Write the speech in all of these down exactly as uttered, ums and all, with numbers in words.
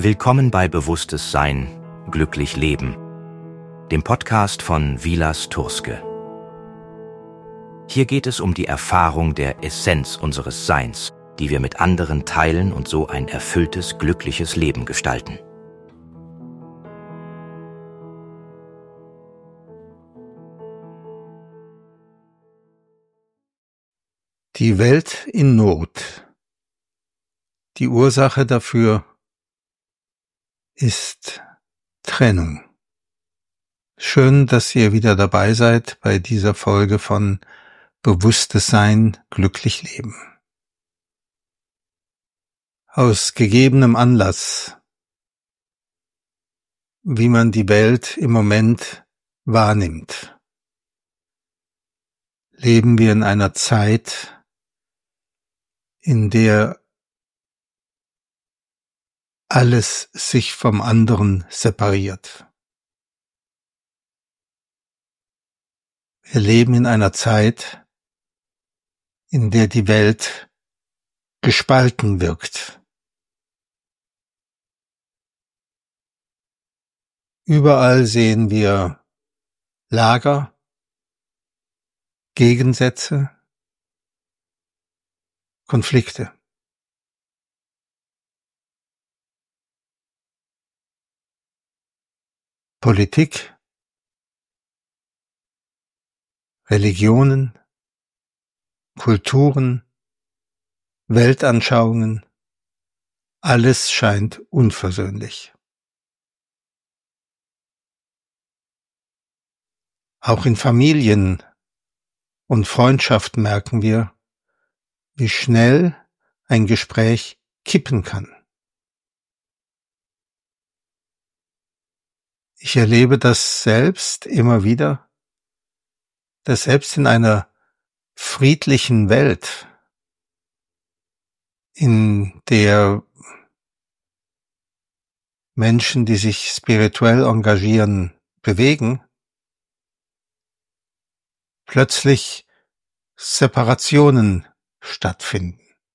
Willkommen bei Bewusstes Sein, glücklich leben, dem Podcast von Vilas Turske. Hier geht es um die Erfahrung der Essenz unseres Seins, die wir mit anderen teilen und so ein erfülltes, glückliches Leben gestalten. Die Welt in Not. Die Ursache dafür ist Trennung. Schön, dass ihr wieder dabei seid bei dieser Folge von Bewusstes Sein, glücklich leben. Aus gegebenem Anlass, wie man die Welt im Moment wahrnimmt, leben wir in einer Zeit, in der alles sich vom anderen separiert. Wir leben in einer Zeit, in der die Welt gespalten wirkt. Überall sehen wir Lager, Gegensätze, Konflikte. Politik, Religionen, Kulturen, Weltanschauungen, alles scheint unversöhnlich. Auch in Familien und Freundschaften merken wir, wie schnell ein Gespräch kippen kann. Ich erlebe das selbst immer wieder, dass selbst in einer friedlichen Welt, in der Menschen, die sich spirituell engagieren, bewegen, plötzlich Separationen stattfinden.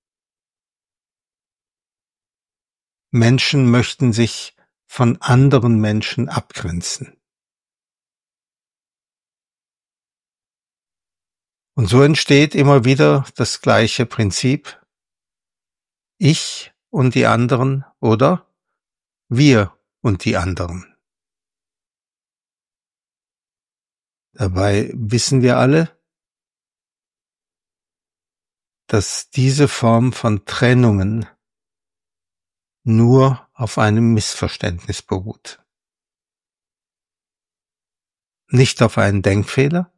Menschen möchten sich von anderen Menschen abgrenzen. Und so entsteht immer wieder das gleiche Prinzip: Ich und die anderen oder wir und die anderen. Dabei wissen wir alle, dass diese Form von Trennungen nur auf einem Missverständnis beruht. Nicht auf einen Denkfehler,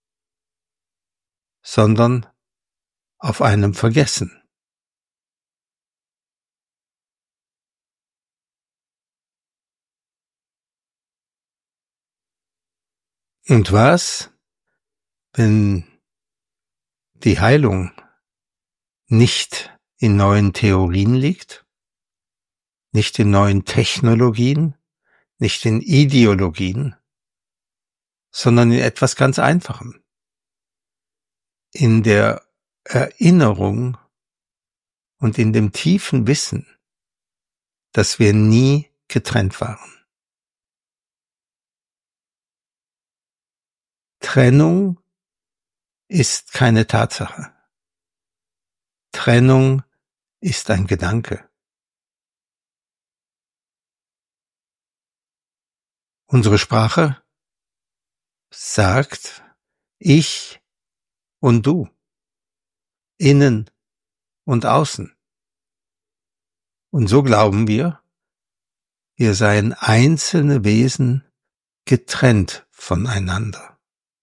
sondern auf einem Vergessen. Und was, wenn die Heilung nicht in neuen Theorien liegt, nicht in neuen Technologien, nicht in Ideologien, sondern in etwas ganz Einfachem, in der Erinnerung und in dem tiefen Wissen, dass wir nie getrennt waren. Trennung ist keine Tatsache. Trennung ist ein Gedanke. Unsere Sprache sagt ich und du, innen und außen. Und so glauben wir, wir seien einzelne Wesen getrennt voneinander.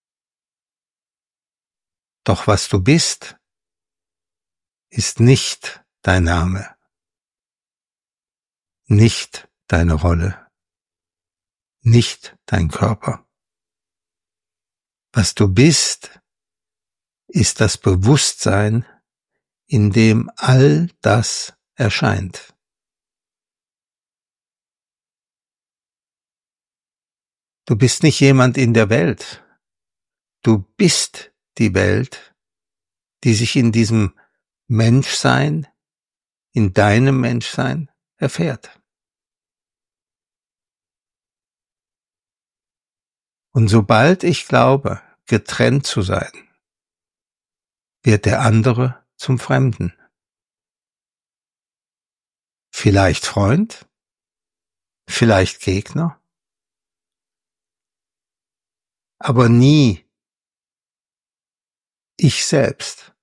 Doch was du bist, ist nicht dein Name, nicht deine Rolle, nicht dein Körper. Was du bist, ist das Bewusstsein, in dem all das erscheint. Du bist nicht jemand in der Welt. Du bist die Welt, die sich in diesem Menschsein, in deinem Menschsein erfährt. Und sobald ich glaube, getrennt zu sein, wird der andere zum Fremden. Vielleicht Freund, vielleicht Gegner, aber nie ich selbst.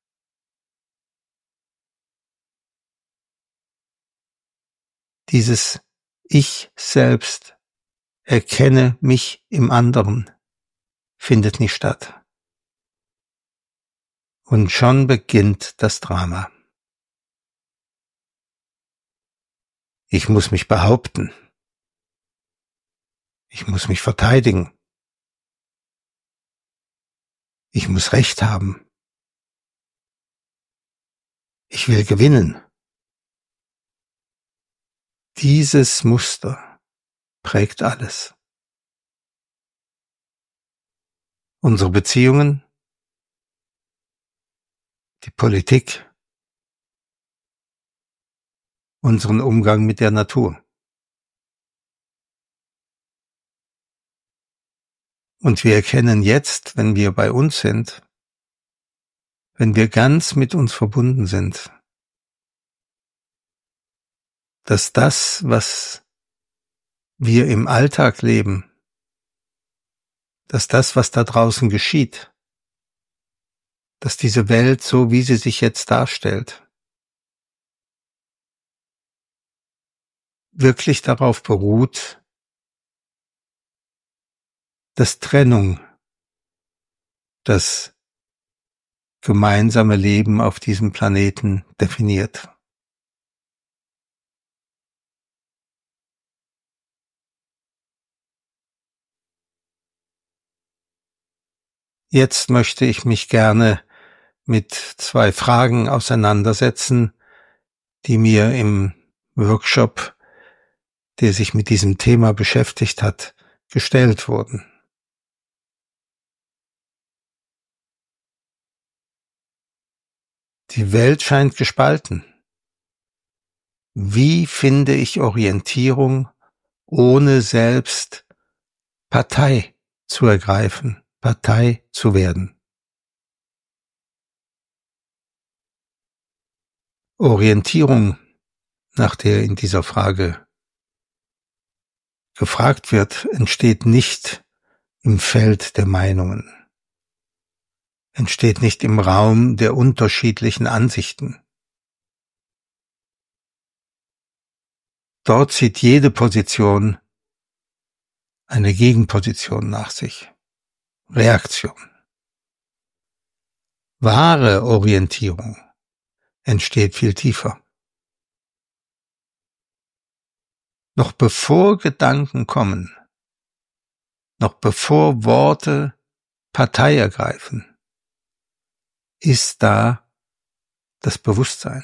Dieses Ich selbst erkenne mich im anderen findet nicht statt. Und schon beginnt das Drama. Ich muss mich behaupten. Ich muss mich verteidigen. Ich muss Recht haben. Ich will gewinnen. Dieses Muster prägt alles. Unsere Beziehungen, die Politik, unseren Umgang mit der Natur. Und wir erkennen jetzt, wenn wir bei uns sind, wenn wir ganz mit uns verbunden sind, dass das, was wir im Alltag leben, dass das, was da draußen geschieht, dass diese Welt, so wie sie sich jetzt darstellt, wirklich darauf beruht, dass Trennung das gemeinsame Leben auf diesem Planeten definiert. Jetzt möchte ich mich gerne mit zwei Fragen auseinandersetzen, die mir im Workshop, der sich mit diesem Thema beschäftigt hat, gestellt wurden. Die Welt scheint gespalten. Wie finde ich Orientierung, ohne selbst Partei zu ergreifen, Partei zu werden? Orientierung, nach der in dieser Frage gefragt wird, entsteht nicht im Feld der Meinungen, entsteht nicht im Raum der unterschiedlichen Ansichten. Dort zieht jede Position eine Gegenposition nach sich, Reaktion. Wahre Orientierung entsteht viel tiefer. Noch bevor Gedanken kommen, noch bevor Worte Partei ergreifen, ist da das Bewusstsein.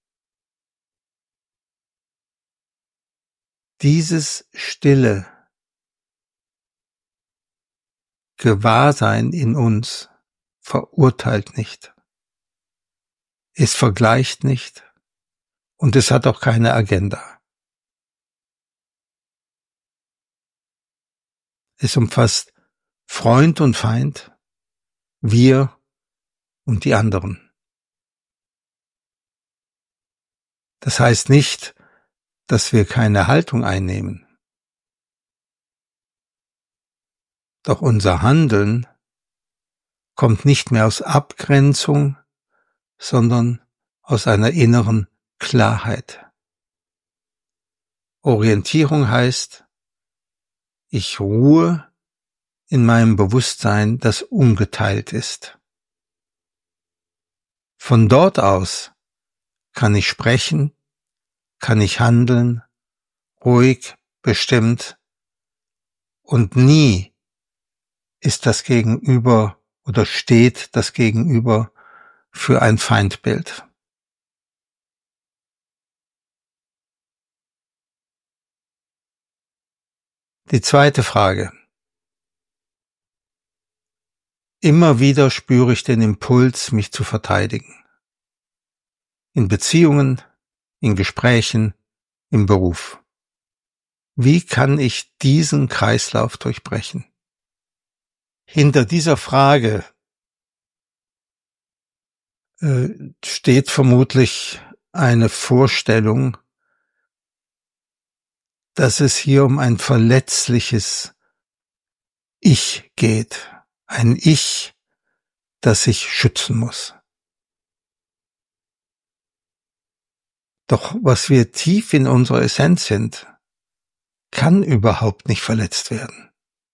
Dieses stille Gewahrsein in uns verurteilt nicht. Es vergleicht nicht und es hat auch keine Agenda. Es umfasst Freund und Feind, wir und die anderen. Das heißt nicht, dass wir keine Haltung einnehmen. Doch unser Handeln kommt nicht mehr aus Abgrenzung, sondern aus einer inneren Klarheit. Orientierung heißt, ich ruhe in meinem Bewusstsein, das ungeteilt ist. Von dort aus kann ich sprechen, kann ich handeln, ruhig, bestimmt, und nie ist das Gegenüber oder steht das Gegenüber für ein Feindbild. Die zweite Frage. Immer wieder spüre ich den Impuls, mich zu verteidigen. In Beziehungen, in Gesprächen, im Beruf. Wie kann ich diesen Kreislauf durchbrechen? Hinter dieser Frage äh, steht vermutlich eine Vorstellung, dass es hier um ein verletzliches Ich geht, ein Ich, das sich schützen muss. Doch was wir tief in unserer Essenz sind, kann überhaupt nicht verletzt werden.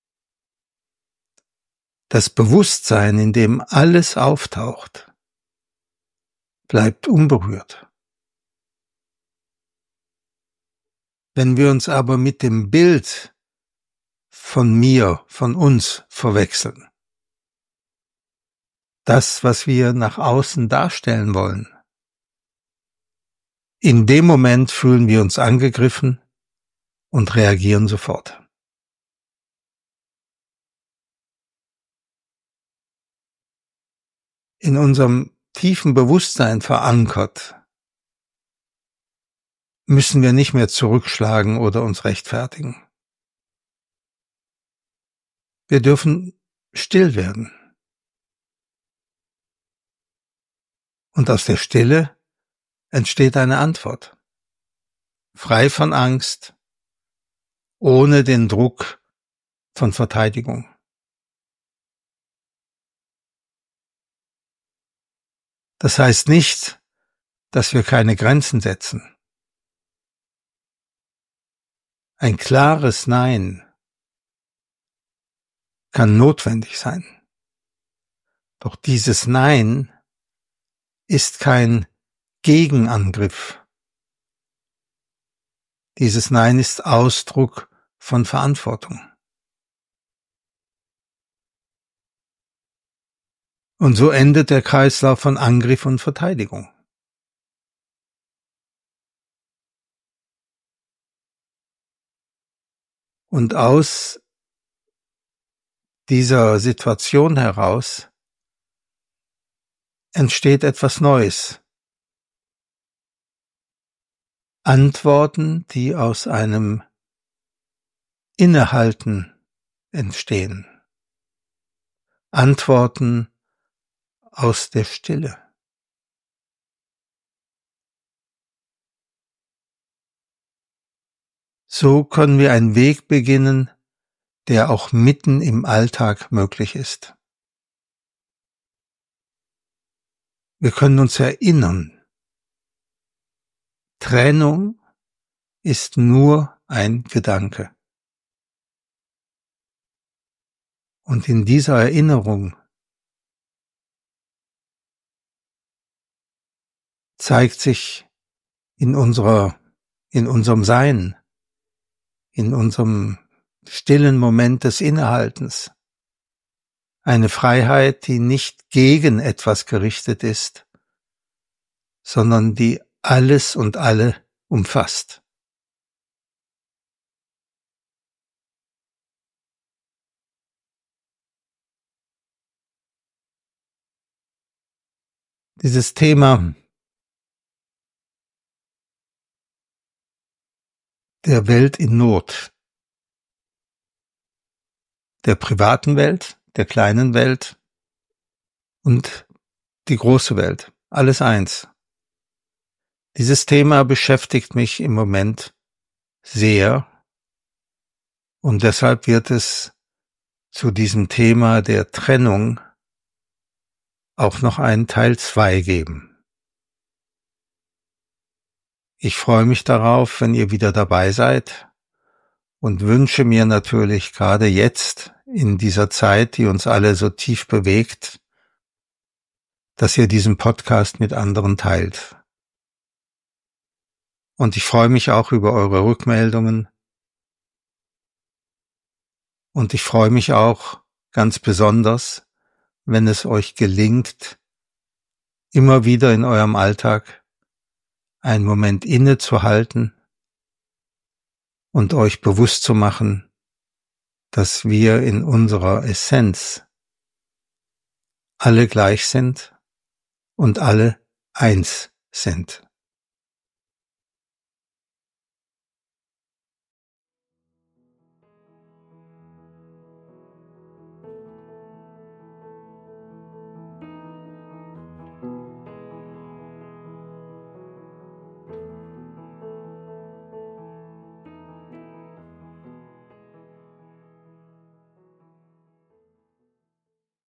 Das Bewusstsein, in dem alles auftaucht, bleibt unberührt. Wenn wir uns aber mit dem Bild von mir, von uns verwechseln, das, was wir nach außen darstellen wollen, in dem Moment fühlen wir uns angegriffen und reagieren sofort. In unserem tiefen Bewusstsein verankert, müssen wir nicht mehr zurückschlagen oder uns rechtfertigen. Wir dürfen still werden. Und aus der Stille entsteht eine Antwort. Frei von Angst, ohne den Druck von Verteidigung. Das heißt nicht, dass wir keine Grenzen setzen. Ein klares Nein kann notwendig sein. Doch dieses Nein ist kein Gegenangriff. Dieses Nein ist Ausdruck von Verantwortung. Und so endet der Kreislauf von Angriff und Verteidigung. Und aus dieser Situation heraus entsteht etwas Neues. Antworten, die aus einem Innehalten entstehen. Antworten aus der Stille. So können wir einen Weg beginnen, der auch mitten im Alltag möglich ist. Wir können uns erinnern, Trennung ist nur ein Gedanke. Und in dieser Erinnerung zeigt sich in unserer, in unserem Sein, in unserem stillen Moment des Innehaltens eine Freiheit, die nicht gegen etwas gerichtet ist, sondern die alles und alle umfasst. Dieses Thema der Welt in Not, der privaten Welt, der kleinen Welt und die große Welt, alles eins. Dieses Thema beschäftigt mich im Moment sehr und deshalb wird es zu diesem Thema der Trennung auch noch einen Teil zwei geben. Ich freue mich darauf, wenn ihr wieder dabei seid und wünsche mir natürlich gerade jetzt in dieser Zeit, die uns alle so tief bewegt, dass ihr diesen Podcast mit anderen teilt. Und ich freue mich auch über eure Rückmeldungen. Und ich freue mich auch ganz besonders, wenn es euch gelingt, immer wieder in eurem Alltag einen Moment innezuhalten und euch bewusst zu machen, dass wir in unserer Essenz alle gleich sind und alle eins sind.